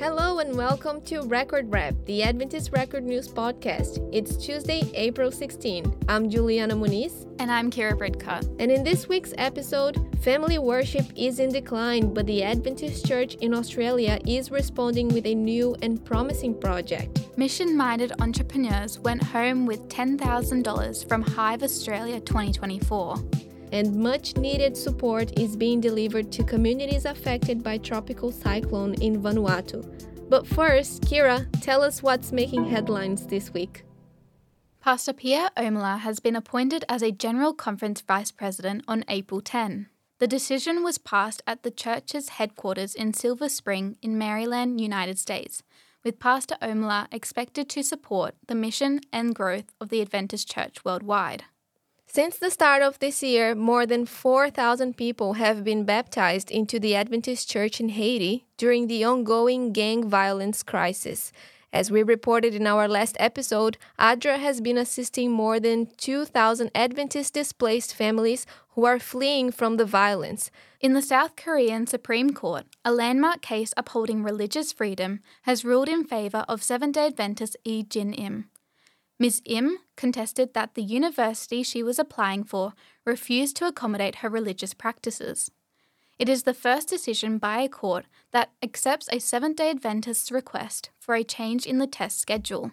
Hello and welcome to Record Rap, the Adventist Record News Podcast. It's Tuesday, April 16. I'm Juliana Muniz. And I'm Kira Bridcutt. And in this week's episode, family worship is in decline, but the Adventist Church in Australia is responding with a new and promising project. Mission-minded entrepreneurs went home with $10,000 from Hive Australia 2024. And much-needed support is being delivered to communities affected by tropical cyclone in Vanuatu. But first, Kira, tell us what's making headlines this week. Pastor Pierre Omerla has been appointed as a General Conference Vice President on April 10. The decision was passed at the church's headquarters in Silver Spring in Maryland, United States, with Pastor Omerla expected to support the mission and growth of the Adventist Church worldwide. Since the start of this year, more than 4,000 people have been baptized into the Adventist Church in Haiti during the ongoing gang violence crisis. As we reported in our last episode, ADRA has been assisting more than 2,000 Adventist displaced families who are fleeing from the violence. In the South Korean Supreme Court, a landmark case upholding religious freedom has ruled in favor of Seventh-day Adventist Lee Jin-im. Ms. Im contested that the university she was applying for refused to accommodate her religious practices. It is the first decision by a court that accepts a Seventh-day Adventist's request for a change in the test schedule.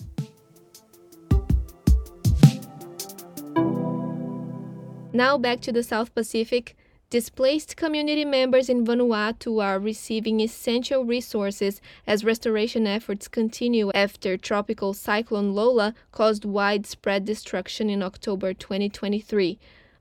Now back to the South Pacific. Displaced community members in Vanuatu are receiving essential resources as restoration efforts continue after Tropical Cyclone Lola caused widespread destruction in October 2023.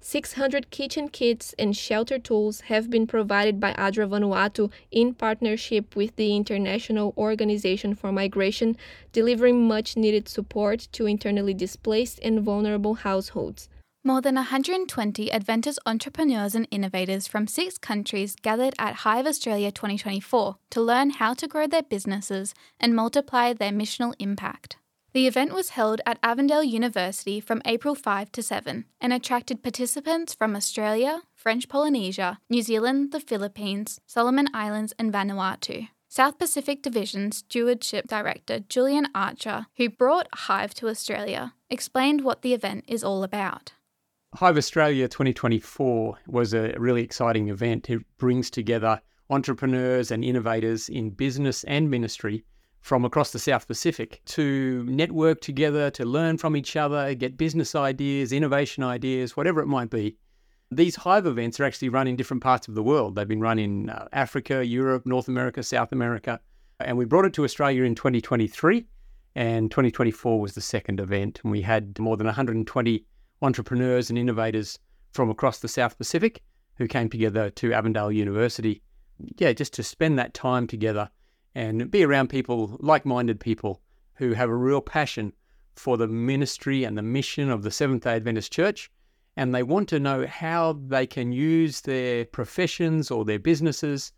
600 kitchen kits and shelter tools have been provided by ADRA Vanuatu in partnership with the International Organization for Migration, delivering much-needed support to internally displaced and vulnerable households. More than 120 Adventist entrepreneurs and innovators from 6 countries gathered at Hive Australia 2024 to learn how to grow their businesses and multiply their missional impact. The event was held at Avondale University from April 5 to 7 and attracted participants from Australia, French Polynesia, New Zealand, the Philippines, Solomon Islands and Vanuatu. South Pacific Division Stewardship Director Julian Archer, who brought Hive to Australia, explained what the event is all about. Hive Australia 2024 was a really exciting event. It brings together entrepreneurs and innovators in business and ministry from across the South Pacific to network together, to learn from each other, get business ideas, innovation ideas, whatever it might be. These Hive events are actually run in different parts of the world. They've been run in Africa, Europe, North America, South America, and we brought it to Australia in 2023, and 2024 was the second event, and we had more than 120 entrepreneurs and innovators from across the South Pacific who came together to Avondale University, just to spend that time together and be around people, like-minded people who have a real passion for the ministry and the mission of the Seventh-day Adventist Church, and they want to know how they can use their professions or their businesses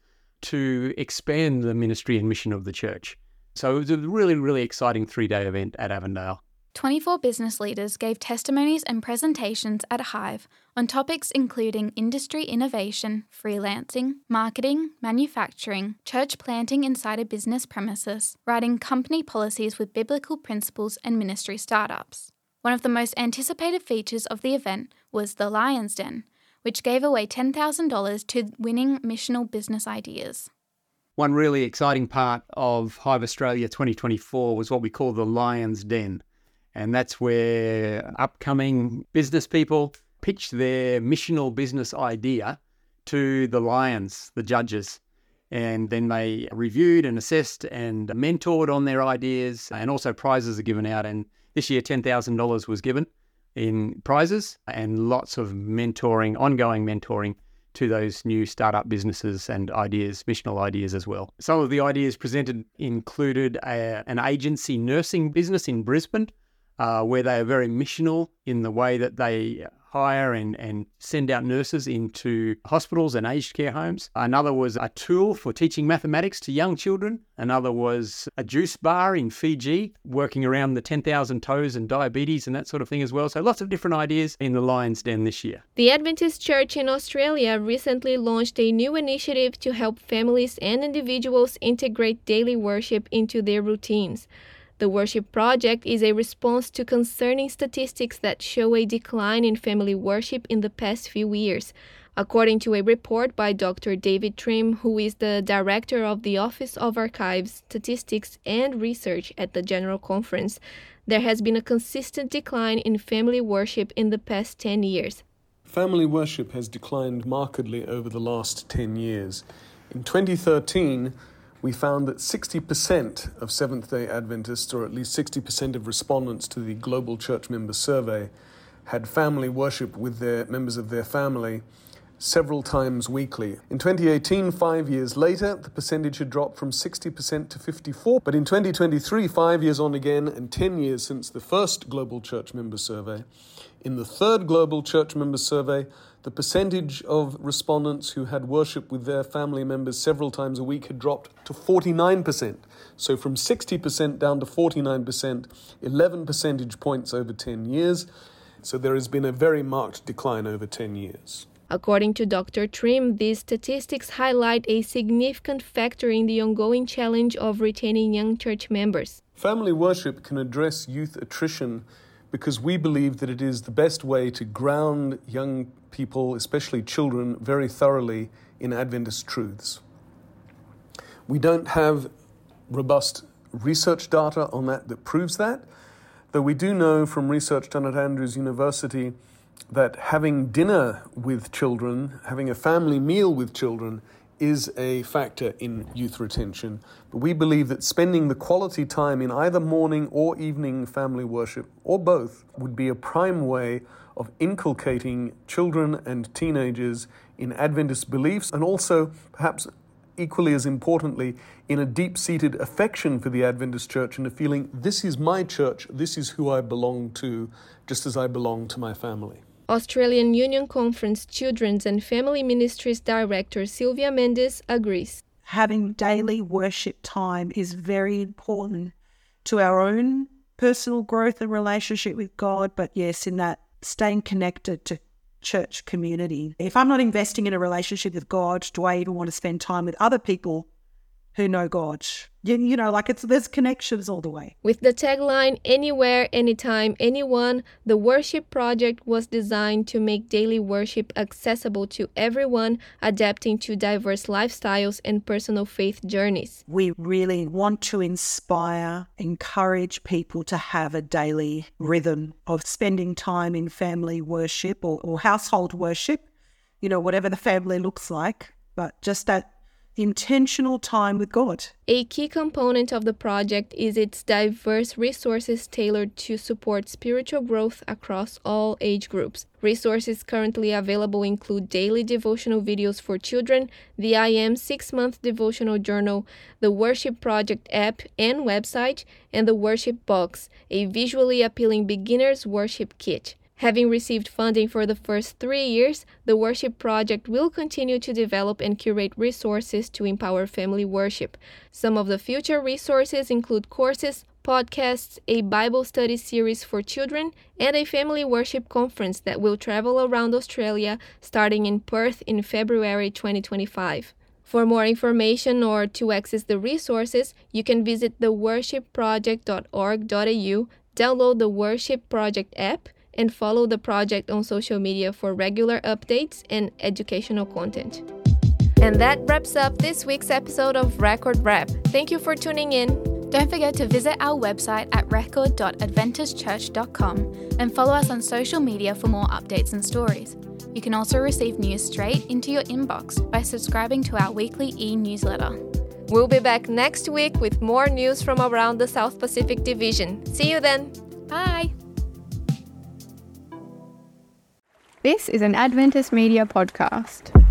to expand the ministry and mission of the church. So it was a really, really exciting 3-day event at Avondale. 24 business leaders gave testimonies and presentations at Hive on topics including industry innovation, freelancing, marketing, manufacturing, church planting inside a business premises, writing company policies with biblical principles and ministry startups. One of the most anticipated features of the event was the Lion's Den, which gave away $10,000 to winning missional business ideas. One really exciting part of Hive Australia 2024 was what we call the Lion's Den. And that's where upcoming business people pitch their missional business idea to the Lions, the judges. And then they reviewed and assessed and mentored on their ideas, and also prizes are given out. And this year, $10,000 was given in prizes and lots of mentoring, ongoing mentoring to those new startup businesses and ideas, missional ideas as well. Some of the ideas presented included an agency nursing business in Brisbane, where they are very missional in the way that they hire and send out nurses into hospitals and aged care homes. Another was a tool for teaching mathematics to young children. Another was a juice bar in Fiji, working around the 10,000 toes and diabetes and that sort of thing as well. So lots of different ideas in the Lion's Den this year. The Adventist Church in Australia recently launched a new initiative to help families and individuals integrate daily worship into their routines. The Worship Project is a response to concerning statistics that show a decline in family worship in the past few years. According to a report by Dr. David Trim, who is the director of the Office of Archives, Statistics and Research at the General Conference, there has been a consistent decline in family worship in the past 10 years. Family worship has declined markedly over the last 10 years. In 2013, we found that 60% of Seventh-day Adventists, or at least 60% of respondents to the Global Church Member Survey, had family worship with their members of their family several times weekly. In 2018, 5 years later, the percentage had dropped from 60% to 54%. But in 2023, 5 years on again, and 10 years since the first Global Church Member Survey, in the third Global Church Member Survey, the percentage of respondents who had worship with their family members several times a week had dropped to 49%. So from 60% down to 49%, 11 percentage points over 10 years. So there has been a very marked decline over 10 years. According to Dr. Trim, these statistics highlight a significant factor in the ongoing challenge of retaining young church members. Family worship can address youth attrition because we believe that it is the best way to ground young people, especially children, very thoroughly in Adventist truths. We don't have robust research data on that proves that, though we do know from research done at Andrews University that having dinner with children, having a family meal with children, is a factor in youth retention. But we believe that spending the quality time in either morning or evening family worship, or both, would be a prime way of inculcating children and teenagers in Adventist beliefs, and also, perhaps equally as importantly, in a deep-seated affection for the Adventist Church and a feeling, this is my church, this is who I belong to, just as I belong to my family. Australian Union Conference Children's and Family Ministries Director Sylvia Mendes agrees. Having daily worship time is very important to our own personal growth and relationship with God, but yes, in that staying connected to church community. If I'm not investing in a relationship with God, do I even want to spend time with other people who know God? You know, there's connections all the way. With the tagline, Anywhere, Anytime, Anyone, the Worship Project was designed to make daily worship accessible to everyone, adapting to diverse lifestyles and personal faith journeys. We really want to inspire, encourage people to have a daily rhythm of spending time in family worship or household worship, you know, whatever the family looks like, but just that intentional time with God. A key component of the project is its diverse resources tailored to support spiritual growth across all age groups. Resources currently available include daily devotional videos for children, the IM 6-month devotional journal, the Worship Project app and website, and the Worship Box, a visually appealing beginner's worship kit. Having received funding for the first 3 years, the Worship Project will continue to develop and curate resources to empower family worship. Some of the future resources include courses, podcasts, a Bible study series for children, and a family worship conference that will travel around Australia starting in Perth in February 2025. For more information or to access the resources, you can visit theworshipproject.org.au, download the Worship Project app, and follow the project on social media for regular updates and educational content. And that wraps up this week's episode of Record Rap. Thank you for tuning in. Don't forget to visit our website at record.adventistchurch.com and follow us on social media for more updates and stories. You can also receive news straight into your inbox by subscribing to our weekly e-newsletter. We'll be back next week with more news from around the South Pacific Division. See you then. Bye. This is an Adventist Media podcast.